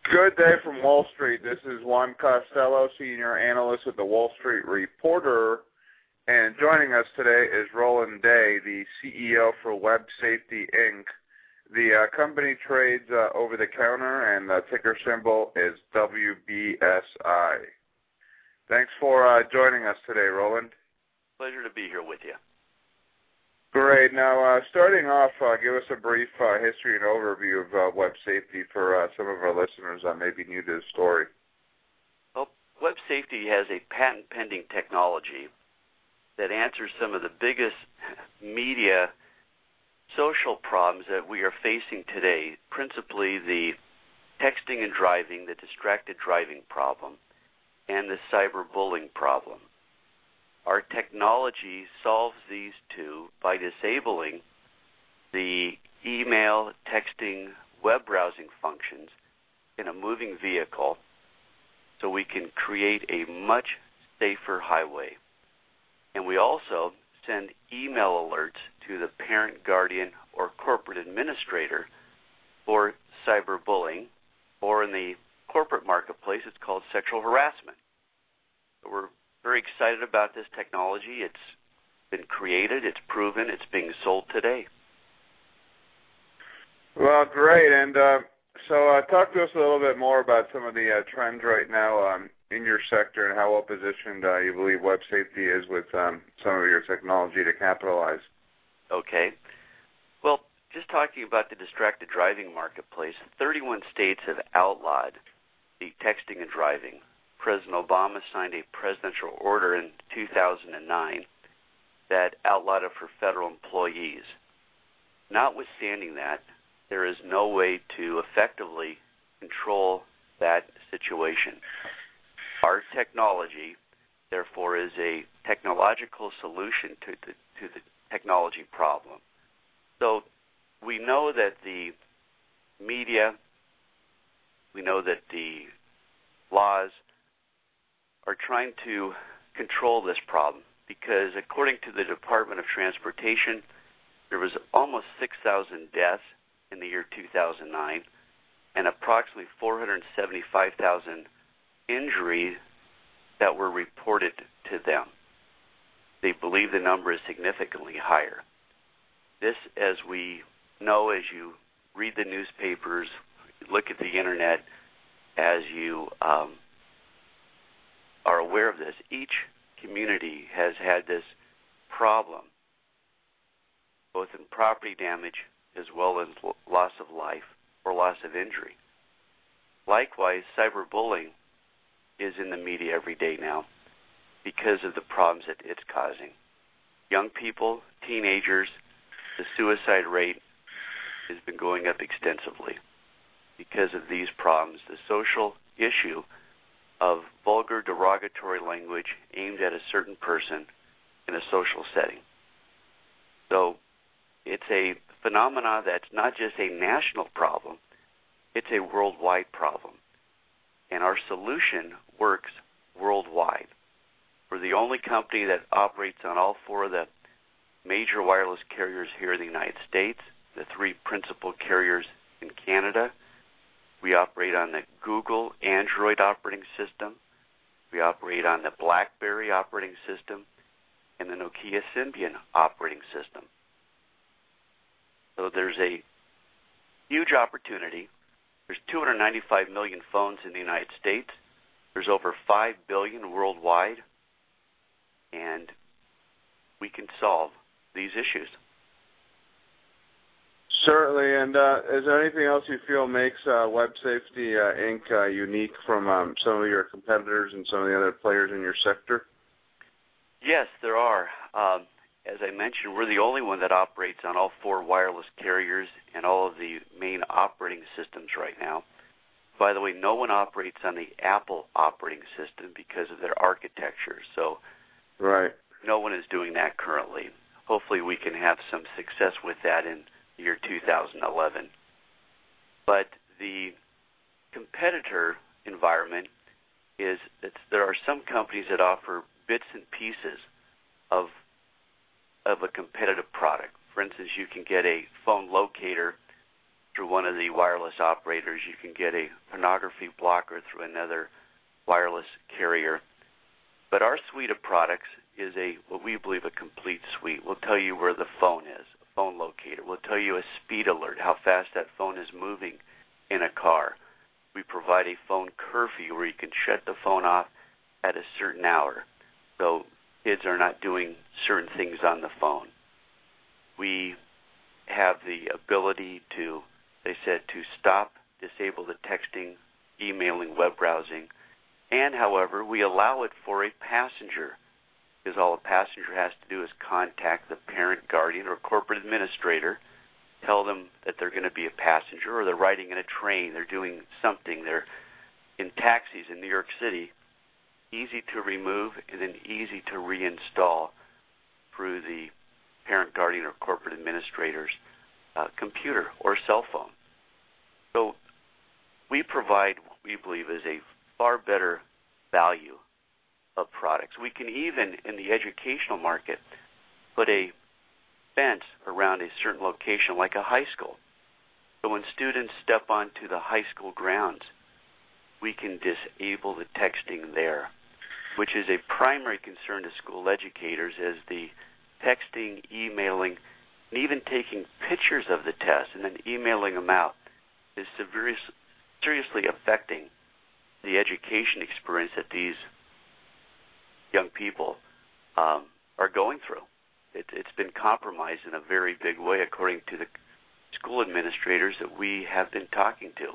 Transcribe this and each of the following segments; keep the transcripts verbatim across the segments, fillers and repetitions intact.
Good day from Wall Street. This is Juan Costello, Senior Analyst with the Wall Street Reporter. And joining us today is Roland Day, the C E O for Web Safety, Incorporated. The uh, company trades uh, over the counter, and the ticker symbol is W B S I. Thanks for uh, joining us today, Roland. Pleasure to be here with you. Great. Now, uh, starting off, uh, give us a brief uh, history and overview of uh, web safety for uh, some of our listeners that may be new to the story. Well, web safety has a patent-pending technology that answers some of the biggest media social problems that we are facing today, principally the texting and driving, the distracted driving problem, and the cyberbullying problem. Our technology solves these two by disabling the email, texting, web browsing functions in a moving vehicle so we can create a much safer highway. And we also send email alerts to the parent, guardian, or corporate administrator for cyberbullying, or in the corporate marketplace, it's called sexual harassment. So we're very excited about this technology. It's been created, it's proven, it's being sold today. Well, great. And uh, so uh, talk to us a little bit more about some of the uh, trends right now um, in your sector and how well positioned uh, you believe web safety is with um, some of your technology to capitalize. Okay. Well, just talking about the distracted driving marketplace, thirty-one states have outlawed the texting and driving. President Obama signed a presidential order in two thousand nine that outlawed it for federal employees. Notwithstanding that, there is no way to effectively control that situation. Our technology, therefore, is a technological solution to the, to the technology problem. So we know that the media, we know that the laws are trying to control this problem because, according to the Department of Transportation, there was almost six thousand deaths in the year two thousand nine and approximately four hundred seventy-five thousand injuries that were reported to them. They believe the number is significantly higher. This, as we know, as you read the newspapers, look at the internet, as you um, are aware of this, each community has had this problem, both in property damage as well as loss of life or loss of injury. Likewise, cyberbullying is in the media every day now because of the problems that it's causing. Young people, teenagers, the suicide rate has been going up extensively because of these problems. The social issue of vulgar, derogatory language aimed at a certain person in a social setting. So it's a phenomenon that's not just a national problem, it's a worldwide problem. And our solution works worldwide. We're the only company that operates on all four of the major wireless carriers here in the United States, the three principal carriers in Canada. We operate on the Google Android operating system. We operate on the BlackBerry operating system and the Nokia Symbian operating system. So there's a huge opportunity. There's two hundred ninety-five million phones in the United States. There's over five billion worldwide. And we can solve these issues. Certainly, and uh, is there anything else you feel makes uh, Web Safety, uh, Incorporated uh, unique from um, some of your competitors and some of the other players in your sector? Yes, there are. Um, as I mentioned, we're the only one that operates on all four wireless carriers and all of the main operating systems right now. By the way, no one operates on the Apple operating system because of their architecture, so right. No one is doing that currently. Hopefully we can have some success with that in year two thousand eleven. But the competitor environment is that there are some companies that offer bits and pieces of of a competitive product. For instance, you can get a phone locator through one of the wireless operators. You can get a pornography blocker through another wireless carrier. But our suite of products is a what we believe a complete suite. We'll tell you where the phone is, a phone locator. We'll tell you a speed alert, how fast that phone is moving in a car. We provide a phone curfew where you can shut the phone off at a certain hour, so kids are not doing certain things on the phone. We have the ability to, they said, to stop, disable the texting, emailing, web browsing, and, however, we allow it for a passenger, because all a passenger has to do is contact the parent, guardian, or corporate administrator, tell them that they're going to be a passenger, or they're riding in a train, they're doing something, they're in taxis in New York City. Easy to remove and then easy to reinstall through the parent, guardian, or corporate administrator's uh, computer or cell phone. So we provide what we believe is a far better value of products. We can even, in the educational market, put a fence around a certain location like a high school. So when students step onto the high school grounds, we can disable the texting there, which is a primary concern to school educators, as the texting, emailing, and even taking pictures of the test and then emailing them out is severely, seriously affecting the education experience that these young people um, are going through. It, it's been compromised in a very big way, according to the school administrators that we have been talking to.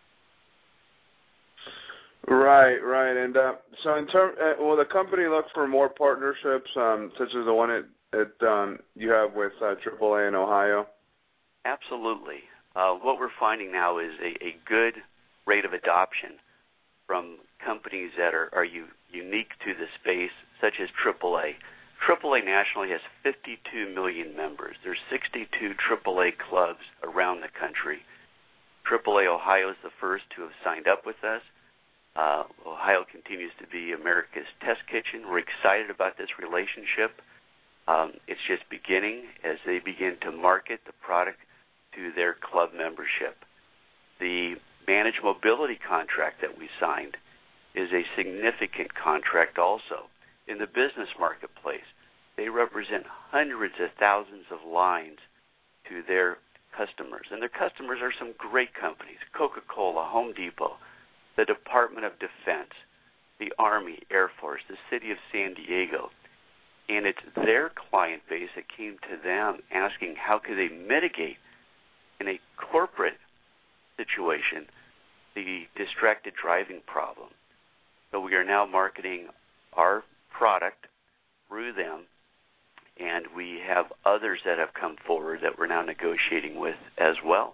Right, right. And uh, so in term, uh, will the company look for more partnerships, um, such as the one it, it, um, you have with uh, triple A in Ohio? Absolutely. Uh, what we're finding now is a, a good rate of adoption from companies that are, are u- unique to the space, such as triple A. triple A nationally has fifty-two million members. There's sixty-two triple A clubs around the country. triple A Ohio is the first to have signed up with us. Uh, Ohio continues to be America's test kitchen. We're excited about this relationship. Um, it's just beginning as they begin to market the product to their club membership. The managed mobility contract that we signed is a significant contract also. In the business marketplace, they represent hundreds of thousands of lines to their customers. And their customers are some great companies: Coca-Cola, Home Depot, the Department of Defense, the Army, Air Force, the City of San Diego. And it's their client base that came to them asking how could they mitigate in a corporate situation the distracted driving problem. So we are now marketing our product through them, and we have others that have come forward that we're now negotiating with as well.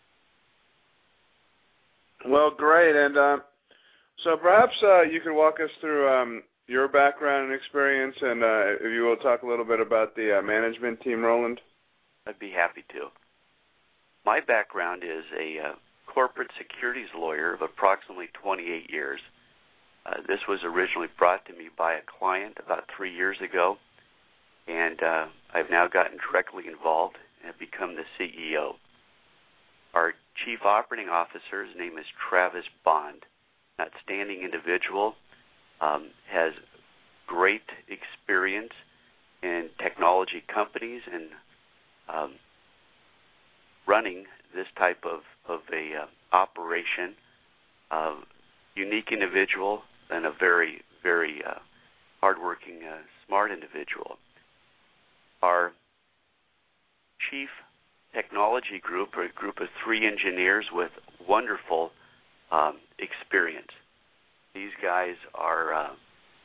Well, great. And uh, so perhaps uh, you can walk us through um, your background and experience, and uh, if you will talk a little bit about the uh, management team, Roland. I'd be happy to. My background is a uh, corporate securities lawyer of approximately twenty-eight years. Uh, this was originally brought to me by a client about three years ago, and uh, I've now gotten directly involved and have become the C E O. Our Chief Operating Officer, his name is Travis Bond, an outstanding individual, um, has great experience in technology companies and um, running this type of, of a uh, operation. Uh, unique individual and a very, very uh, hardworking, uh, smart individual. Our chief technology group, or a group of three engineers with wonderful um, experience. These guys are uh,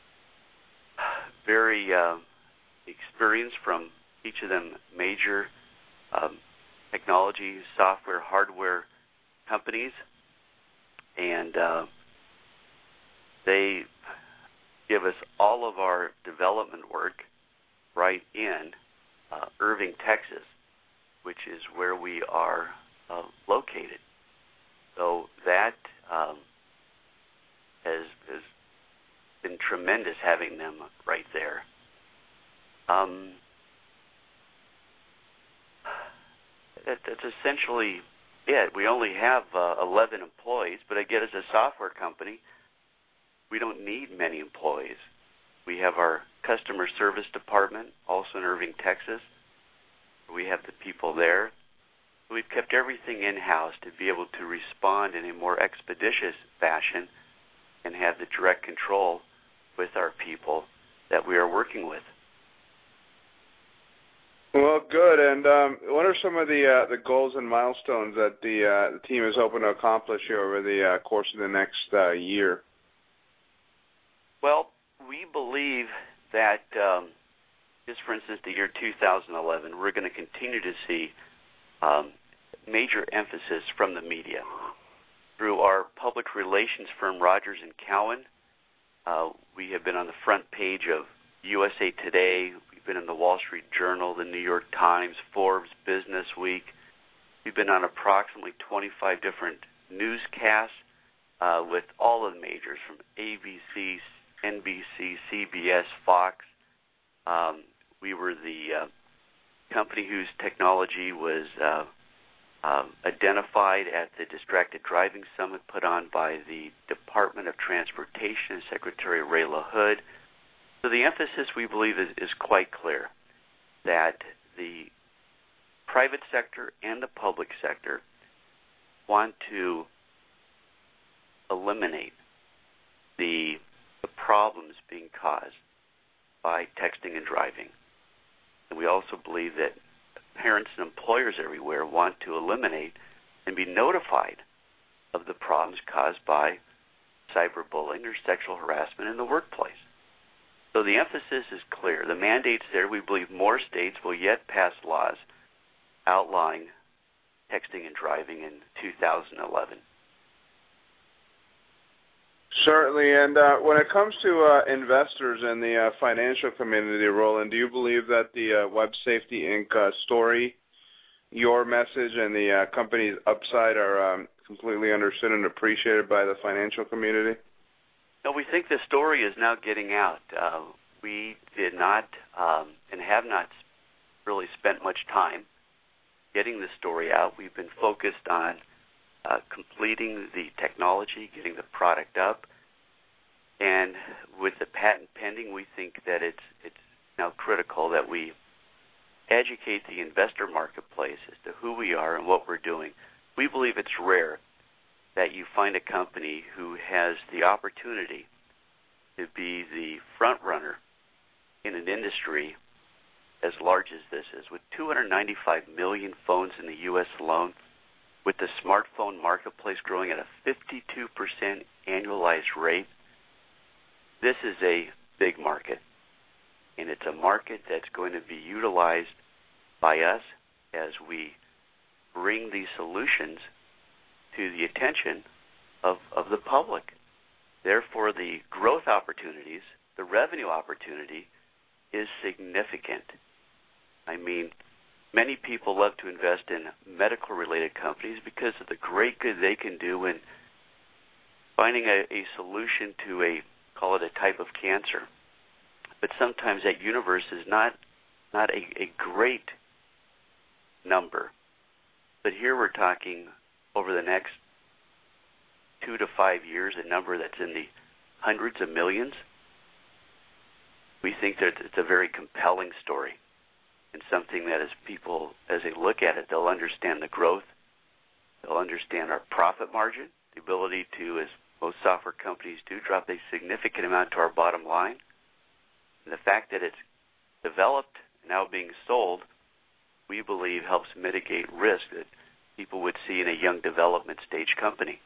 very uh, experienced from each of them major um, technology, software, hardware companies, and uh, they give us all of our development work right in uh, Irving, Texas, which is where we are uh, located. So that um, has, has been tremendous having them right there. Um, that, that's essentially Yeah, we only have uh, eleven employees, but again, as a software company, we don't need many employees. We have our customer service department, also in Irving, Texas. We have the people there. We've kept everything in-house to be able to respond in a more expeditious fashion and have the direct control with our people that we are working with. Well, good. And um, what are some of the uh, the goals and milestones that the, uh, the team is hoping to accomplish here over the uh, course of the next uh, year? Well, we believe that, um, just for instance, the year two thousand eleven, we're going to continue to see um, major emphasis from the media. Through our public relations firm, Rogers and Cowan, uh, we have been on the front page of U S A Today. We've been in the Wall Street Journal, the New York Times, Forbes, Business Week. We've been on approximately twenty-five different newscasts uh, with all of the majors, from A B C, N B C, C B S, Fox. Um, we were the uh, company whose technology was uh, uh, identified at the Distracted Driving Summit put on by the Department of Transportation, Secretary Ray LaHood. So the emphasis, we believe, is, is quite clear, that the private sector and the public sector want to eliminate the, the problems being caused by texting and driving. And we also believe that parents and employers everywhere want to eliminate and be notified of the problems caused by cyberbullying or sexual harassment in the workplace. So the emphasis is clear. The mandate's there. We believe more states will yet pass laws outlawing texting and driving in two thousand eleven. Certainly. And uh, when it comes to uh, investors and the uh, financial community, Roland, do you believe that the uh, Web Safety Incorporated uh, story, your message, and the uh, company's upside are um, completely understood and appreciated by the financial community? No, we think the story is now getting out. Uh, we did not um, and have not really spent much time getting the story out. We've been focused on uh, completing the technology, getting the product up, and with the patent pending, we think that it's it's now critical that we educate the investor marketplace as to who we are and what we're doing. We believe it's rare that you find a company who has the opportunity to be the front runner in an industry as large as this is, with two hundred ninety-five million phones in the U S alone, with the smartphone marketplace growing at a fifty-two percent annualized rate. This is a big market, and it's a market that's going to be utilized by us as we bring these solutions to the attention of, of the public. Therefore, the growth opportunities, the revenue opportunity, is significant. I mean, many people love to invest in medical-related companies because of the great good they can do in finding a, a solution to a, call it a type of cancer. But sometimes that universe is not, not a, a great number. But here we're talking over the next two to five years, a number that's in the hundreds of millions. We think that it's a very compelling story, and something that as people, as they look at it, they'll understand the growth, they'll understand our profit margin, the ability to, as most software companies do, drop a significant amount to our bottom line, and the fact that it's developed and now being sold, we believe helps mitigate risk that people would see in a young development stage company.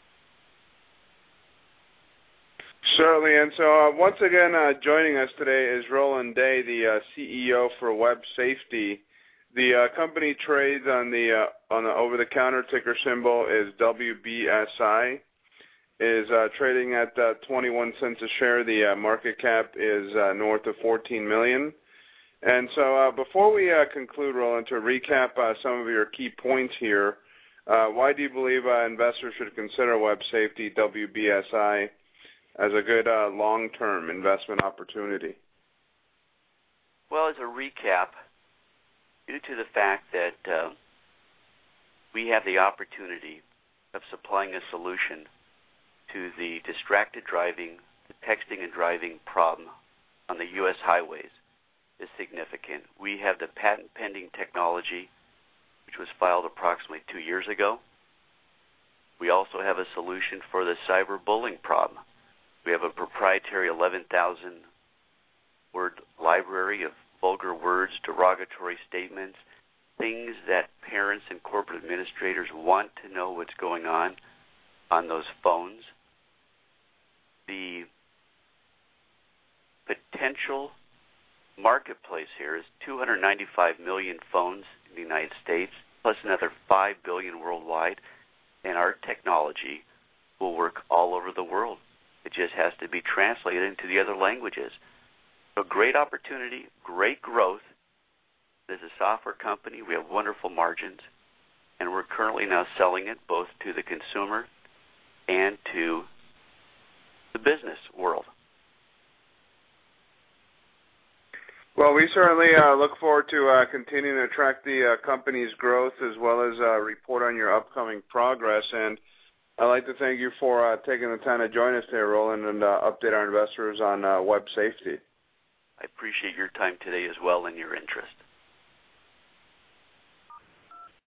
Certainly, and so uh, once again, uh, joining us today is Roland Day, the uh, C E O for Web Safety. The uh, company trades on the uh, on the over-the-counter ticker symbol is W B S I. Is uh, trading at uh, twenty-one cents a share. The uh, market cap is uh, north of fourteen million dollars. And so, uh, before we uh, conclude, Roland, to recap uh, some of your key points here, uh, why do you believe uh, investors should consider Web Safety W B S I as a good uh, long-term investment opportunity? Well, as a recap, due to the fact that uh, we have the opportunity of supplying a solution to the distracted driving, the texting and driving problem on the U S highways is significant. We have the patent pending technology, which was filed approximately two years ago. We also have a solution for the cyberbullying problem. We have a proprietary eleven thousand word library of vulgar words, derogatory statements, things that parents and corporate administrators want to know what's going on on those phones. The potential marketplace here is two hundred ninety-five million phones in the United States, plus another five billion worldwide, and our technology will work all over the world. It just has to be translated into the other languages. So great opportunity, great growth. As a software company, we have wonderful margins, and we're currently now selling it both to the consumer and to the business world. Well, we certainly uh, look forward to uh, continuing to track the uh, company's growth as well as uh, report on your upcoming progress. And I'd like to thank you for uh, taking the time to join us today, Roland, and uh, update our investors on uh, web safety. I appreciate your time today as well and your interest.